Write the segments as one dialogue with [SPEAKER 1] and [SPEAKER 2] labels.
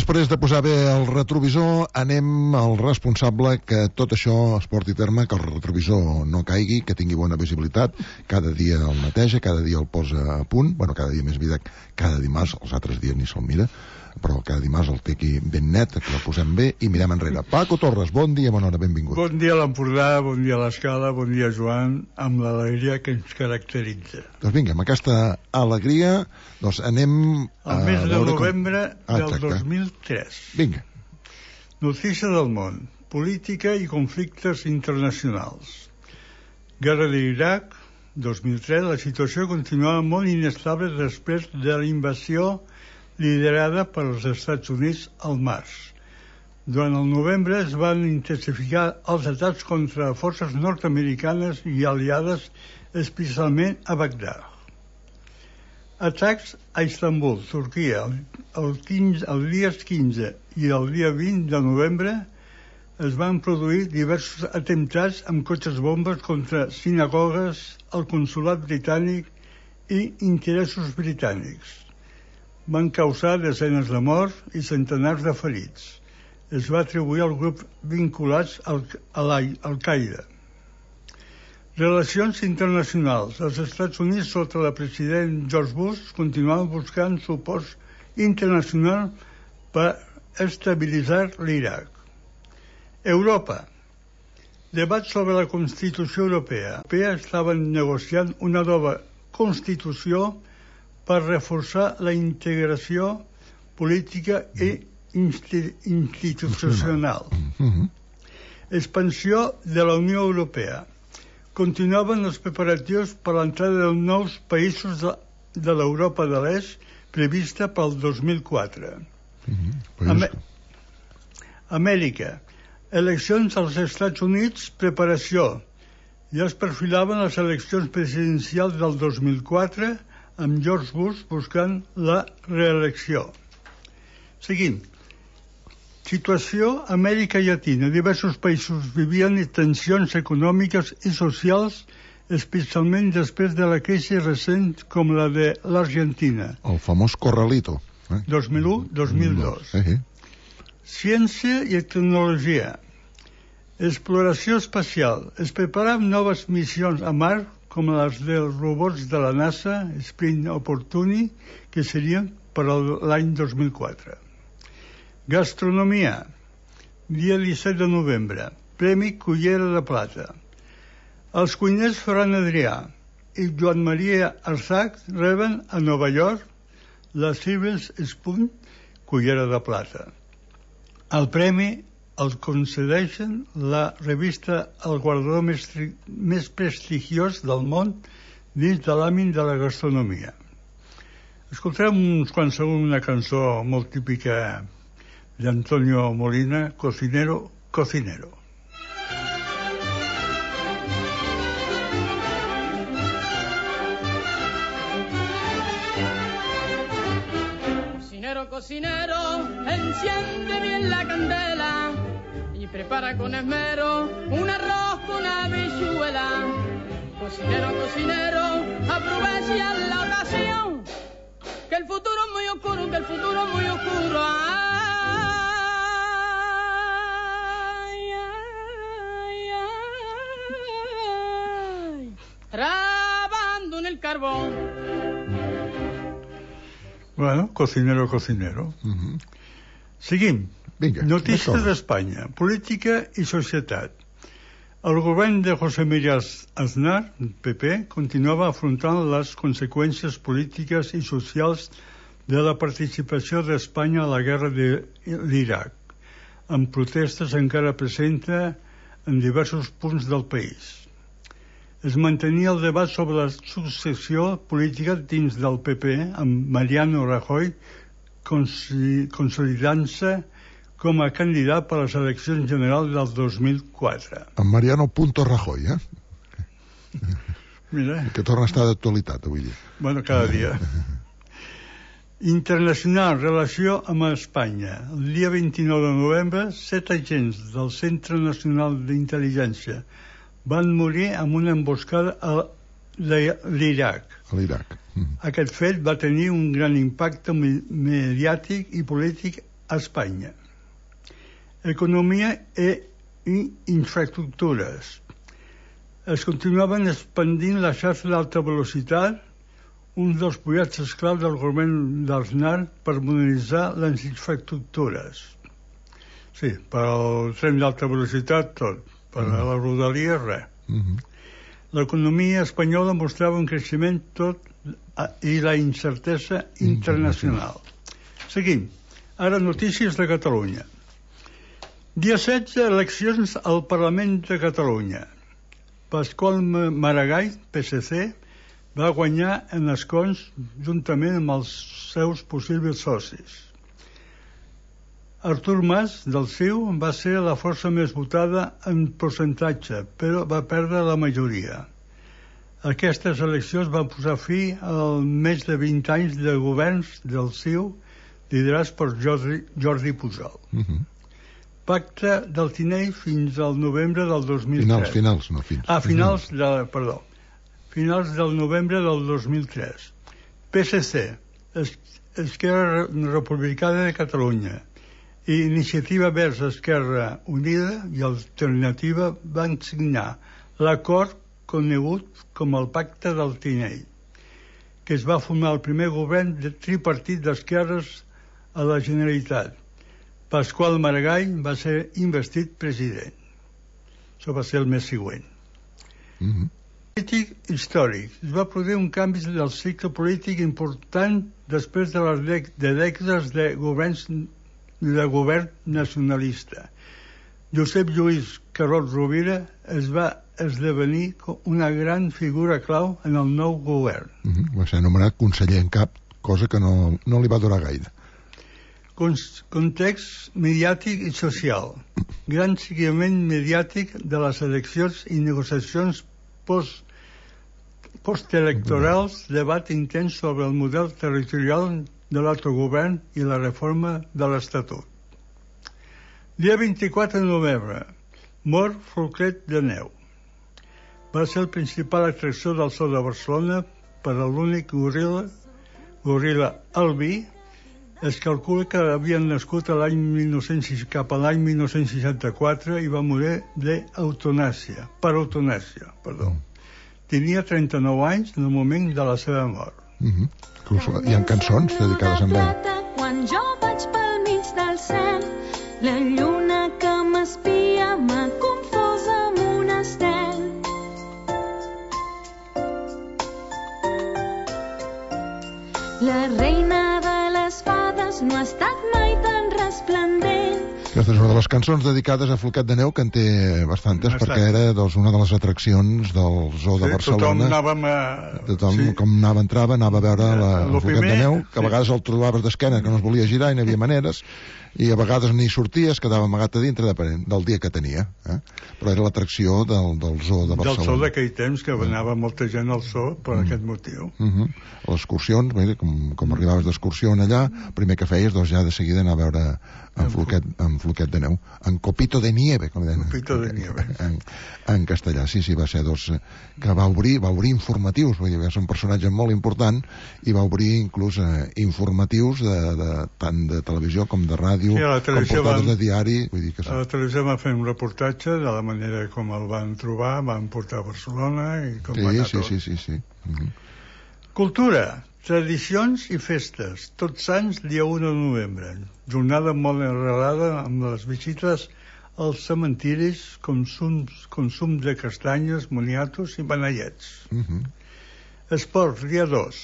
[SPEAKER 1] després de posar bé el retrovisor, anem al responsable que tot això es porti a terme, que el retrovisor no caigui, que tingui bona visibilitat, cada dia el neteja, cada dia el posa a punt, bueno, cada dia més vida, cada dimarts, els altres dies ni se'l mira, però cada dimarts el té aquí ben net, que el posem bé i mirem enrere. Paco Torres, bon dia, bona hora, benvingut.
[SPEAKER 2] Bon dia a l'Empordà, bon dia a l'Escala, bon dia Joan, amb l'alegria que ens caracteritza.
[SPEAKER 1] Doncs vinga, amb aquesta alegria, doncs anem a
[SPEAKER 2] el mes de novembre del
[SPEAKER 1] exacte.
[SPEAKER 2] 2003.
[SPEAKER 1] Vinga.
[SPEAKER 2] Notícia del món, política i conflictes internacionals. Guerra d'Iraq, 2003, la situació continuava molt inestable després de la invasió liderada pels Estats Units al març. Durant el novembre es van intensificar els atacs contra forces nord-americanes i aliades, especialment a Bagdad. Atacs a Istanbul, Turquia, el dia 15 i el dia 20 de novembre es van produir diversos atemptats amb cotxes bombes contra sinagogues, el consolat britànic i interessos britànics. Van causar desenes de morts i centenars de ferits. Es va atribuir al grup vinculats a Al-Qaeda. Relacions internacionals. Els Estats Units, sota el president George Bush, continuaven buscant suport internacional per estabilitzar l'Iraq. Europa. Debat sobre la Constitució Europea. Estaven negociant una nova Constitució per reforçar la integració política i institucional. Expansió de la Unió Europea. Continuaven els preparatius per l'entrada de nous països de l'Europa de l'Est prevista pel 2004. Amèrica. Eleccions als Estats Units, preparació. Ja es perfilaven les eleccions presidencials del 2004 amb George Bush buscant la reelecció. Seguim. Situació a Amèrica Llatina. Diversos països vivien tensions econòmiques i socials, especialment després de la crisi recent com la de l'Argentina.
[SPEAKER 1] El famós Corralito.
[SPEAKER 2] 2001-2002. Ciència i tecnologia. Exploració espacial. Es preparaven noves missions a Mart, com les dels robots de la NASA, Sprint Opportunity, que serien per l'any 2004. Gastronomia. Dia 17 de novembre. Premi Cullera de Plata. Els cuiners Ferran Adrià i Joan Maria Arsac reben a Nova York la Silver Spoon Cullera de Plata. El premi el concedeixen la revista El guardó més prestigiós del món dins de l'àmbit de la gastronomia. Escoltarem uns quants segons una cançó molt típica d'Antonio Molina, Cocinero, Cocinero.
[SPEAKER 3] Cocinero, cocinero, enciende bien la candela y prepara con esmero un arroz con habichuela. Cocinero, cocinero, aprovecha la ocasión, que el futuro es muy oscuro, que el futuro es muy oscuro. Ay, ay, ay, trabando en el carbón.
[SPEAKER 2] Bueno, cocinero, cocinero. Seguim.
[SPEAKER 1] Vinga,
[SPEAKER 2] notícies d'Espanya, política i societat. El govern de José María Aznar, PP, continuava afrontant les conseqüències polítiques i socials de la participació d'Espanya a la guerra de l'Iraq, amb protestes encara presentes en diversos punts del país. Es mantenia el debat sobre la successió política dins del PP, amb Mariano Rajoy consolidant-se com a candidat per a les eleccions generals del 2004.
[SPEAKER 1] En Mariano Punto Rajoy,
[SPEAKER 2] Mira.
[SPEAKER 1] Que torna a estar d'actualitat avui dia.
[SPEAKER 2] Bueno, cada dia. Internacional, relació amb Espanya. El dia 29 de novembre, 7 agents del Centre Nacional d'Intel·ligència van morir amb una emboscada a l'Iraq.
[SPEAKER 1] A l'Iraq.
[SPEAKER 2] Aquest fet va tenir un gran impacte mediàtic i polític a Espanya. Economia i infraestructures. Es continuaven expandint la xarxa d'alta velocitat, un dels projectes clau del govern d'Aznar per modernitzar les infraestructures. Sí, per al tren d'alta velocitat tot, per a la rodalia res. L'economia espanyola mostrava un creixement tot i la incertesa internacional. Seguim. Ara notícies de Catalunya. Dia 16, eleccions al Parlament de Catalunya. Pasqual Maragall, PSC, va guanyar en escons juntament amb els seus possibles socis. Artur Mas, del CiU, va ser la força més votada en percentatge, però va perdre la majoria. Aquestes eleccions van posar fi al més de 20 anys de governs del CiU liderats per Jordi Pujol. Pacte del Tinell fins al novembre del 2003. Finals del novembre del 2003. PSC, Esquerra Republicana de Catalunya, i Iniciativa Verds Esquerra Unida i Alternativa van signar l'acord conegut com el Pacte del Tinell, que es va formar el primer govern de tripartit d'esquerres a la Generalitat. Pasqual Maragall va ser investit president. Això va ser el mes següent. Polític històric. Es va produir un canvi del cicle polític important després de les dècades de govern nacionalista. Josep Lluís Carod Rovira es va esdevenir una gran figura clau en el nou govern.
[SPEAKER 1] Va ser anomenat conseller en cap, cosa que no li va durar gaire.
[SPEAKER 2] Context mediàtic i social. Gran seguiment mediàtic de les eleccions i negociacions postelectorals, debat intens sobre el model territorial de l'autogovern i la reforma de l'Estatut. Dia 24 de novembre. Mor Folquet de Neu. Va ser el principal atracció del Zoo de Barcelona per a l'únic goril·la albí. Es calcula que havia nascut cap a l'any 1964 i va morir per eutanàsia. Tenia 39 anys en el moment de la seva mort.
[SPEAKER 1] Hi ha cançons dedicades a ell.
[SPEAKER 4] Quan jo vaig pel mig del cel, la lluna que m'espia m'ha confós amb un estel. La reina de les fades no ha estat mai tan resplendent.
[SPEAKER 1] Aquesta és una de les cançons dedicades a Folquet de Neu, que en té bastantes, perquè era una de les atraccions del Zoo de Barcelona. Tothom com entrava a veure el Folquet de Neu, que a vegades el trobaves d'esquena, que no es volia girar i no hi havia maneres, i a vegades ni sortia, es quedava amagat a dintre del dia que tenia. Però era l'atracció del Zoo de Barcelona.
[SPEAKER 2] Del Zoo d'aquell temps, que anava molta gent al Zoo per aquest motiu.
[SPEAKER 1] Les excursions, com arribaves d'excursió allà, el primer que feies ja de seguida anar a veure en Folquet de Neu, en Copito de Nieve, com deien.
[SPEAKER 2] Copito de Nieve.
[SPEAKER 1] En castellà, sí, va ser que va obrir informatius, vull dir, va ser un personatge molt important, i va obrir inclús informatius tant de televisió com de ràdio, com portades de diari.
[SPEAKER 2] A la televisió va fer un reportatge de la manera com el van trobar, van portar a Barcelona i com va anar tot.
[SPEAKER 1] Sí.
[SPEAKER 2] Cultura. Tradicions i festes. Tots Sants, dia 1 de novembre. Jornada molt arrelada amb les visites als cementiris, consum de castanyes, moniatos i benallets. Esports, dia 2.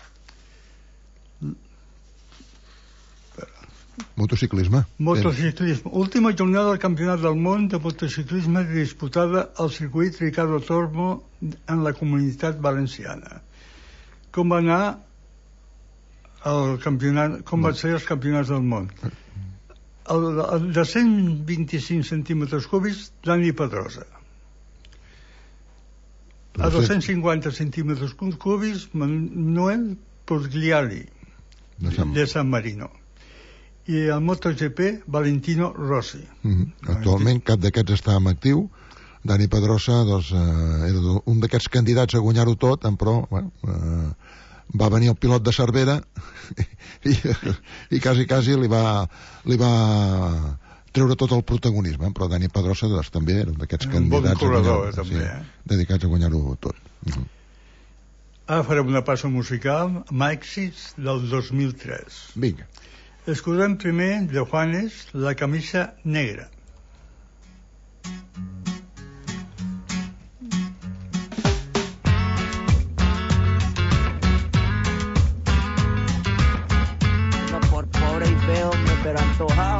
[SPEAKER 1] Motociclisme.
[SPEAKER 2] Última jornada del Campionat del Món de motociclisme disputada al circuit Ricardo Tormo en la Comunitat Valenciana. Com va anar el campionat, com van ser els campionats del món? El de 125 centímetres cúbics, Dani Pedrosa. A 250 centímetres cúbics, Manuel Porgliari, de San Marino. I el MotoGP, Valentino Rossi.
[SPEAKER 1] Actualment cap d'aquests està en actiu. Dani Pedrosa era un d'aquests candidats a guanyar-ho tot, però va venir el pilot de Cervera i quasi li va treure tot el protagonisme, però Dani Pedrosa també era un d'aquests candidats
[SPEAKER 2] bon corredor, també,
[SPEAKER 1] dedicats a guanyar-ho tot.
[SPEAKER 2] Ara farem una passa musical amb èxits del 2003.
[SPEAKER 1] Vinga.
[SPEAKER 2] Escoltem primer de Juanes, La camisa negra.
[SPEAKER 5] No por pobre y feo, pero antojado.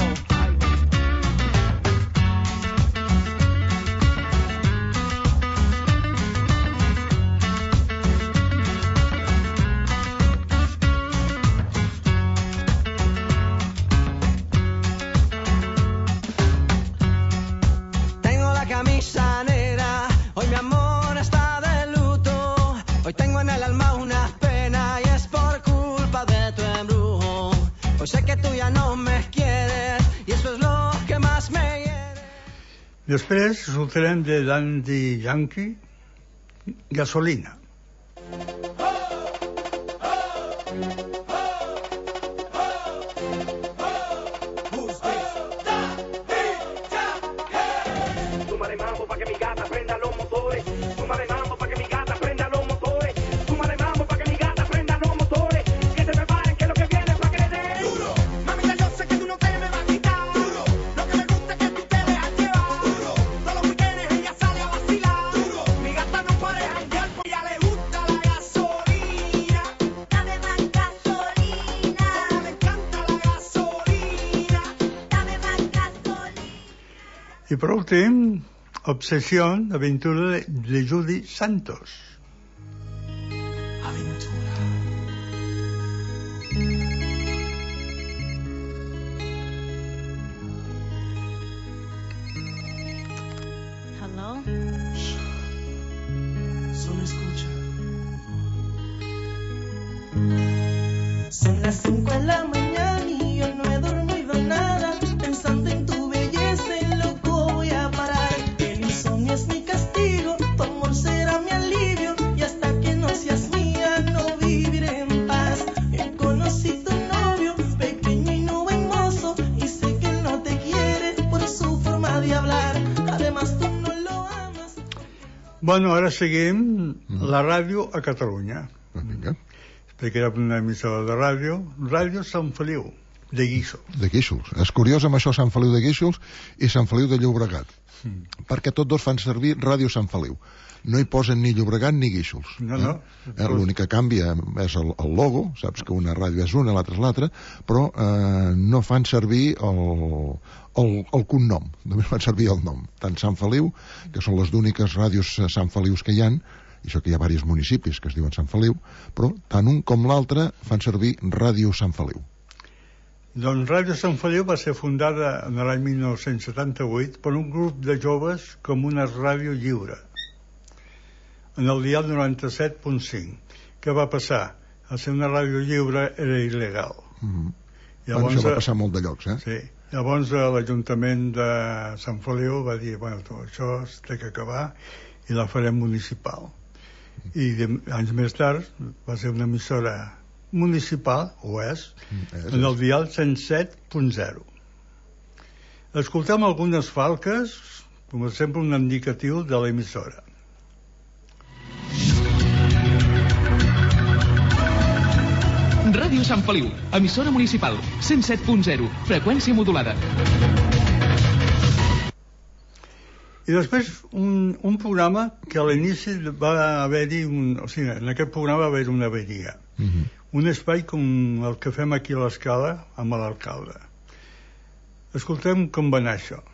[SPEAKER 6] Sé que tú ya no me quieres y eso es lo que más me hiere.
[SPEAKER 2] Després escoltarem de Daddy Yankee, Gasolina.
[SPEAKER 7] Súmale mambo pa' que mi gata prenda los motores. Súmale mambo pa' que mi gata prenda los motores. Súmale mambo pa' que mi gata prenda los motores. Que se preparen que lo que viene es pa' que le den duro. Mamita, yo sé que tú no te me vas a quitar duro. Lo que me gusta es que tú te dejas llevar duro. Todos los weekends ella sale a vacilar duro. Mi gata no para de janguear porque ya le gusta la gasolina.
[SPEAKER 4] Dame más gasolina.
[SPEAKER 7] Me encanta la gasolina.
[SPEAKER 4] Dame más gasolina.
[SPEAKER 2] I per últim, Obsesión, aventura de Judy Santos.
[SPEAKER 4] Hello.
[SPEAKER 6] Solo escucha. Son las 5 de la mañana y yo no he dormido nada. Pensando en tu belleza y loco voy a parar. El insomnio es mi castigo, tu amor será mi alivio. Y hasta que no seas mía no viviré en paz. Conocí tu novio, pequeño y no buen mozo. Y sé que él no te quiere por su forma de hablar. Además tú no lo amas.
[SPEAKER 2] Bueno, ara seguim la ràdio a Catalunya.
[SPEAKER 1] Vinga.
[SPEAKER 2] Perquè era una emissora de ràdio, Ràdio Sant Feliu, de Guíxols.
[SPEAKER 1] De Guíxols. És curiós amb això Sant Feliu de Guíxols i Sant Feliu de Llobregat. Perquè tots dos fan servir Ràdio Sant Feliu. No hi posen ni Llobregat ni Guíxols.
[SPEAKER 2] No.
[SPEAKER 1] L'únic que canvia és el logo, saps que una ràdio és una, l'altra és l'altra, però no fan servir el cognom, només fan servir el nom. Tant Sant Feliu, que són les úniques ràdios Sant Felius que hi ha, i això que hi ha diversos municipis que es diuen Sant Feliu, però tant un com l'altre fan servir Ràdio Sant Feliu.
[SPEAKER 2] Doncs Ràdio Sant Feliu va ser fundada en l'any 1978 per un grup de joves com una ràdio lliure, en el dial 97.5. Què va passar? A ser una ràdio lliure era il·legal.
[SPEAKER 1] Llavors, això va passar molt de llocs,
[SPEAKER 2] Sí. Llavors l'Ajuntament de Sant Feliu va dir, bueno, això es té que acabar i la farem municipal. I anys més tard va ser una emissora municipal, o és, en el dial 107.0. Escoltem algunes falques, com sempre un indicatiu de l'emissora.
[SPEAKER 8] Ràdio Sant Feliu, emissora municipal, 107.0, freqüència modulada.
[SPEAKER 2] I després un programa que a l'inici va haver-hi, o sigui, en aquest programa va haver-hi una averia. Un espai com el que fem aquí a l'Escala amb l'alcalde. Escoltem com va anar això.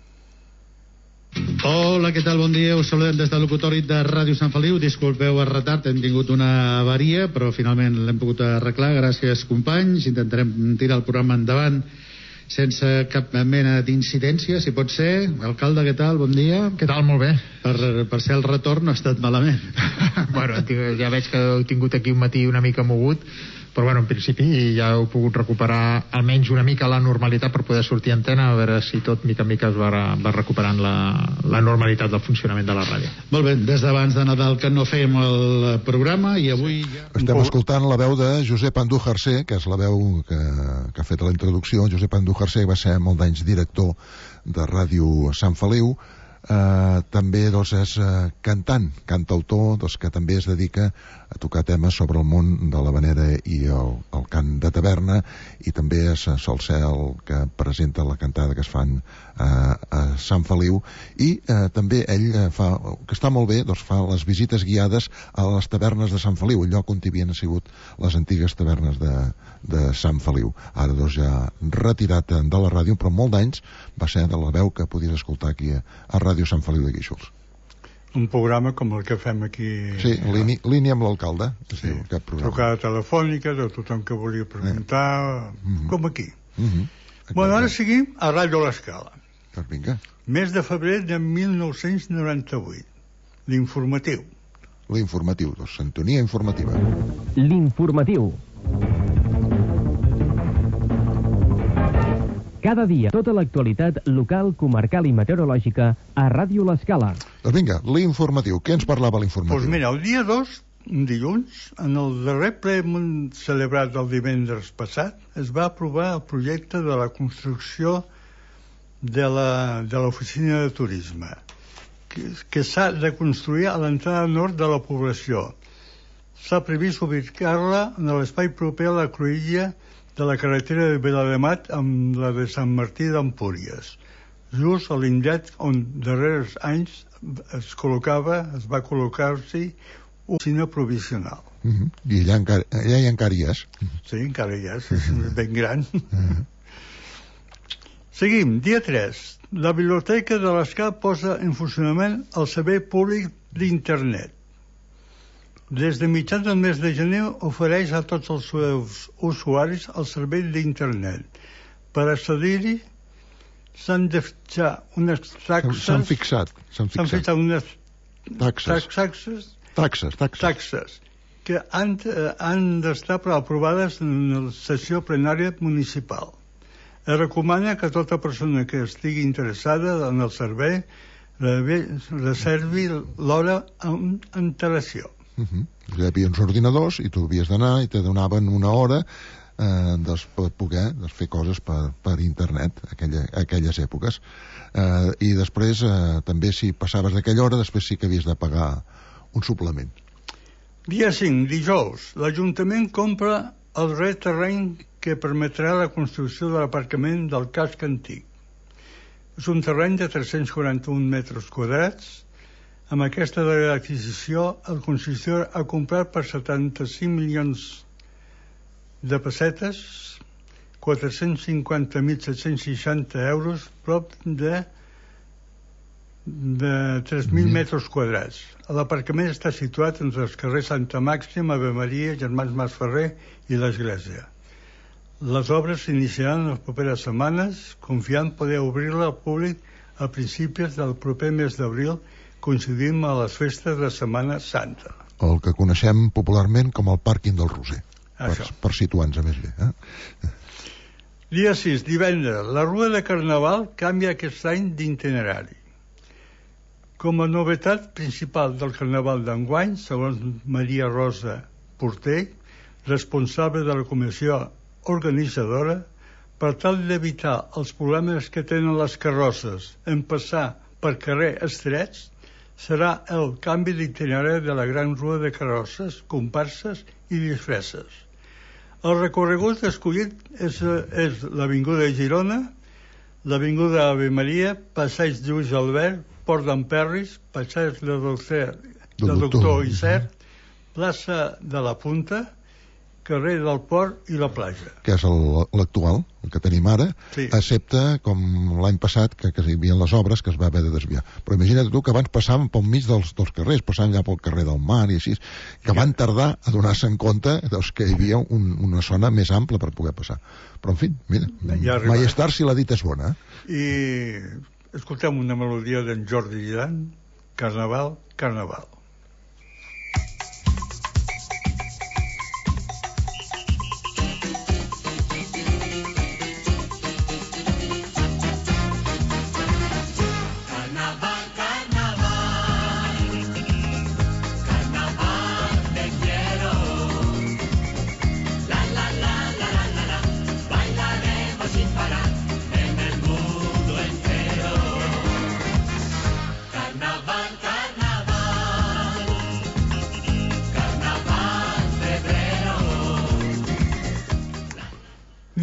[SPEAKER 9] Hola, què tal? Bon dia. Us saludem des del locutori de Ràdio Sant Feliu. Disculpeu el retard, hem tingut una avaria, però finalment l'hem pogut arreglar. Gràcies, companys. Intentarem tirar el programa endavant sense cap mena d'incidència, si pot ser. Alcalde, què tal? Bon dia.
[SPEAKER 10] Què tal? Molt bé.
[SPEAKER 9] Per ser el retorn no ha estat malament.
[SPEAKER 10] Bueno, ja veig que heu tingut aquí un matí una mica mogut, però bueno, en principi ja heu pogut recuperar almenys una mica la normalitat per poder sortir a antena, a veure si tot mica en mica es va recuperant la normalitat del funcionament de la ràdio.
[SPEAKER 9] Molt bé, des d'abans de Nadal que no fèiem el programa i avui...
[SPEAKER 1] Estem escoltant la veu de Josep Andújar-Sé, que és la veu que ha fet la introducció. Josep Andújar-Sé va ser molt d'anys director de Ràdio Sant Feliu. També doncs, és cantautor que també es dedica a tocar temes sobre el món de l'havanera i el cant de taverna, i també sol ser el que presenta la cantada que es fan a Sant Feliu, i també ell fa, que està molt bé, doncs fa les visites guiades a les tavernes de Sant Feliu, el lloc on hi havien sigut les antigues tavernes de Sant Feliu. Ara doncs ja retirat de la ràdio, però molt d'anys va ser de la veu que podies escoltar aquí a Ràdio Sant Feliu de Guíxols.
[SPEAKER 2] Un programa com el que fem aquí.
[SPEAKER 1] Sí, línia amb l'alcalde.
[SPEAKER 2] Sí, trucada telefònica de tothom que volia preguntar, com aquí. Bueno, ara seguim a Ràdio l'Escala.
[SPEAKER 1] Doncs vinga.
[SPEAKER 2] Mes de febrer de 1998. L'informatiu.
[SPEAKER 1] L'informatiu, doncs, sintonia informativa.
[SPEAKER 11] L'informatiu. Cada dia, tota l'actualitat local, comarcal i meteorològica a Ràdio l'Escala.
[SPEAKER 1] Doncs vinga, l'informatiu. Què ens parlava l'informatiu?
[SPEAKER 2] Doncs mira, el dia 2, un dilluns, en el darrer ple celebrat el divendres passat, es va aprovar el projecte de la construcció de l'oficina de turisme, que s'ha de construir a l'entrada nord de la població. S'ha previst ubicar-la en l'espai proper a la cruïlla de la carretera de Vilademat amb la de Sant Martí d'Empúries, just a l'indret on darrers anys es va col·locar-s'hi una oficina provisional.
[SPEAKER 1] I allà encara hi és.
[SPEAKER 2] Sí, encara hi és, és ben gran. Seguim, dia 3. La Biblioteca de l'Escala posa en funcionament el servei públic d'internet. Des de mitjans del mes de gener ofereix a tots els seus usuaris el servei d'internet. Per accedir-hi s'han de fixar unes taxes...
[SPEAKER 1] S'han fixat
[SPEAKER 2] unes
[SPEAKER 1] taxes
[SPEAKER 2] que han d'estar aprovades en la sessió plenària municipal. Es recomana que tota persona que estigui interessada en el servei reservi l'hora amb antelació.
[SPEAKER 1] Hi havia uns ordinadors i tu havies d'anar i te donaven una hora per poder fer coses per internet aquelles èpoques, i després també si passaves d'aquella hora després sí que havies de pagar un suplement.
[SPEAKER 2] Dia 5, dijous, l'Ajuntament compra el terreny que permetrà la construcció de l'aparcament del casc antic. És un terreny de 341 metres quadrats. Amb aquesta darrera adquisició, el consistori ha comprat per 75 milions de pessetes, 450.760 euros, prop de 3.000 metres quadrats. L'aparcament està situat entre els carrers Santa Màxima, Ave Maria, Germans Masferrer i l'Església. Les obres s'iniciaran en les properes setmanes, confiant poder obrir-la al públic a principis del proper mes d'abril, coincidim a les festes de Setmana Santa.
[SPEAKER 1] El que coneixem popularment com el pàrquing del Roser, per situar-nos a més bé.
[SPEAKER 2] Dia 6, divendres, la Rua de Carnaval canvia aquest any d'itinerari. Com a novetat principal del Carnaval d'enguany, segons Maria Rosa Porter, responsable de la comissió organitzadora, per tal d'evitar els problemes que tenen les carrosses en passar per carrer estrets, serà el canvi d'itinerari de la gran rua de carrosses, comparses i disfresses. El recorregut escollit és l'Avinguda de Girona, l'Avinguda Ave Maria, Passeig Lluís Albert, Port d'Emperris, Passeig del Doctor Isert, plaça de la Punta, carrer del Port i la platja.
[SPEAKER 1] Que és l'actual, el que tenim ara, sí. Excepte com l'any passat, que hi havia les obres que es va haver de desviar. Però imagina't tu que abans passàvem pel mig dels carrers, passàvem ja pel carrer del Mar i així, que van tardar a donar-se en compte que hi havia una zona més ampla per poder passar. Però, en fi, mira, ja mai és tard si la dita és bona.
[SPEAKER 2] I escoltem una melodia d'en Jordi Llan, Carnaval, Carnaval.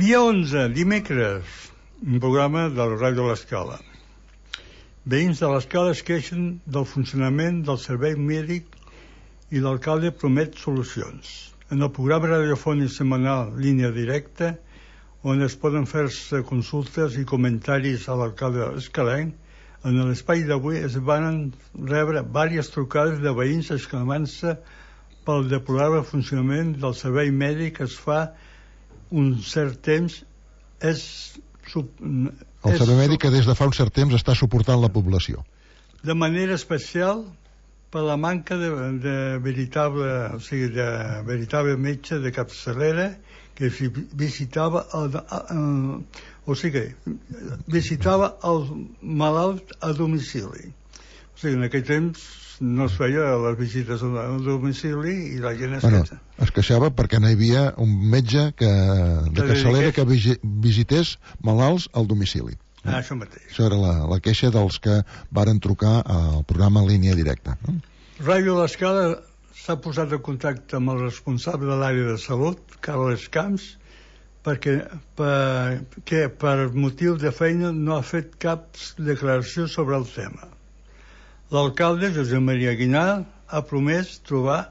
[SPEAKER 2] Dia 11, dimecres, un programa de la Ràdio L'Escala. Veïns de l'Escala es queixen del funcionament del servei mèdic i l'alcalde promet solucions. En el programa radiofònic setmanal Línia Directa, on es poden fer-se consultes i comentaris a l'alcalde escalenc, en l'espai d'avui es van rebre diverses trucades de veïns exclamant-se pel deplorable funcionament del servei mèdic que es fa un cert temps
[SPEAKER 1] el servei mèdic que des de fa un cert temps està suportant la població.
[SPEAKER 2] De manera especial per la manca de veritable metge de capçalera que visitava visitava el malalt a domicili. O sigui, en aquell temps no es feia les visites a domicili i la gent
[SPEAKER 1] es queixava perquè no hi havia un metge de capçalera que visités malalts al domicili.
[SPEAKER 2] Això mateix.
[SPEAKER 1] Això era la queixa dels que varen trucar al programa Línia Directa.
[SPEAKER 2] Ràdio L'Escala s'ha posat en contacte amb el responsable de l'àrea de salut, Carles Camps, perquè per motiu de feina no ha fet cap declaració sobre el tema. L'alcalde, Josep Maria Guinar, ha promès trobar...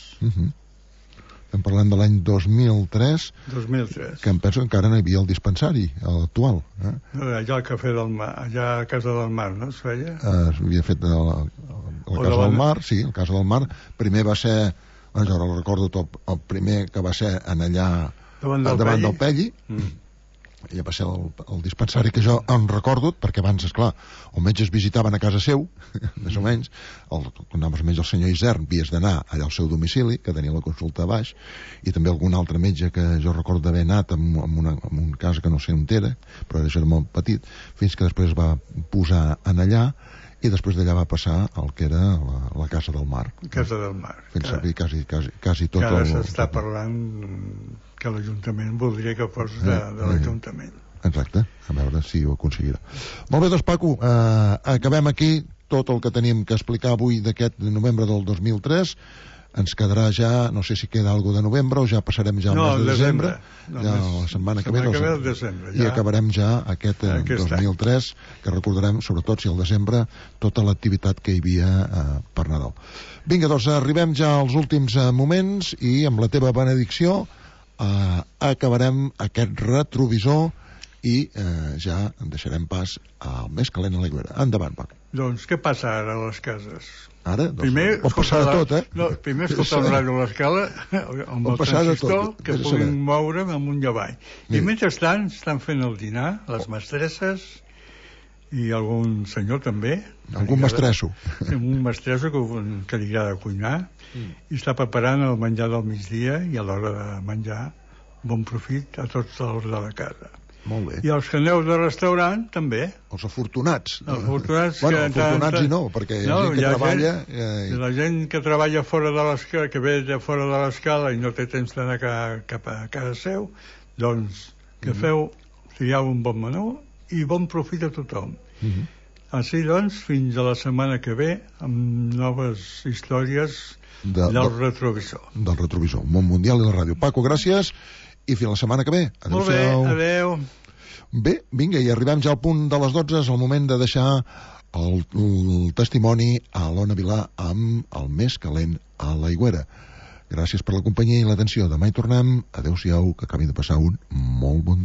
[SPEAKER 1] Estem parlant de l'any 2003, que em penso que encara no hi havia el dispensari, l'actual.
[SPEAKER 2] Allà al Cafè del Mar, allà a Casa del Mar, no es feia?
[SPEAKER 1] S'havia fet a la Casa del Mar, sí, a Casa del Mar. Primer va ser, jo no recordo tot, el primer que va ser en allà davant del Pelli. Ja va ser el dispensari que jo em recordo, perquè abans, esclar, els metges visitaven a casa seu, més o menys, quan anaves metge el senyor Isern, havies d'anar allà al seu domicili, que tenia la consulta a baix, i també algun altre metge que jo recordo d'haver anat en un cas que no sé on era, però això era molt petit, fins que després va posar en allà, i després d'allà va passar el que era la Casa del Mar.
[SPEAKER 2] Casa del Mar.
[SPEAKER 1] Fent servir quasi tot
[SPEAKER 2] el... Ara s'està parlant que l'Ajuntament voldria que fos de l'Ajuntament.
[SPEAKER 1] Exacte, a veure si ho aconseguirà. Molt bé, doncs, Paco, acabem aquí tot el que tenim que explicar avui d'aquest novembre del 2003. Ens quedarà ja, no sé si queda alguna de novembre o ja passarem ja al mes de desembre. Ja la setmana que ve
[SPEAKER 2] el desembre.
[SPEAKER 1] I acabarem ja aquest 2003, que recordarem, sobretot si al desembre, tota l'activitat que hi havia per Nadal. Vinga, doncs arribem ja als últims moments i amb la teva benedicció acabarem aquest retrovisor i ja deixarem pas al més calent a l'Aigüera. Endavant, Paco.
[SPEAKER 2] Doncs què passa ara a les cases?
[SPEAKER 1] Ara? Doncs pot passar de tot,
[SPEAKER 2] No, primer escoltar el ràdio a l'Escala amb el transistor que puguin moure'm amunt i avall. I mentrestant estan fent el dinar, les mestresses i algun senyor també.
[SPEAKER 1] Algun mestresso.
[SPEAKER 2] Un mestresso que li agrada cuinar i està preparant el menjar del migdia i a l'hora de menjar bon profit a tots els de la casa.
[SPEAKER 1] Molt bé.
[SPEAKER 2] I els que aneu de restaurant, també.
[SPEAKER 1] Els afortunats.
[SPEAKER 2] Els afortunats
[SPEAKER 1] bueno, afortunats i no, perquè hi ha gent que treballa...
[SPEAKER 2] La gent que treballa fora de l'escala, que ve de fora de l'escala i no té temps d'anar cap a casa seu, doncs que feu, trieu un bon menú i bon profit a tothom. Així, doncs, fins a la setmana que ve, amb noves històries del retrovisor.
[SPEAKER 1] Del retrovisor, Món Mundial i la ràdio. Paco, gràcies. I fins la setmana que ve.
[SPEAKER 2] Molt bé, adeu.
[SPEAKER 1] Bé, vinga, i arribem ja al punt de les 12, és el moment de deixar el testimoni a l'Ona Vilà amb el més calent a l'Aigüera. Gràcies per la companyia i l'atenció. Demà hi tornem. Adéu-siau, que acabin de passar un molt bon dia.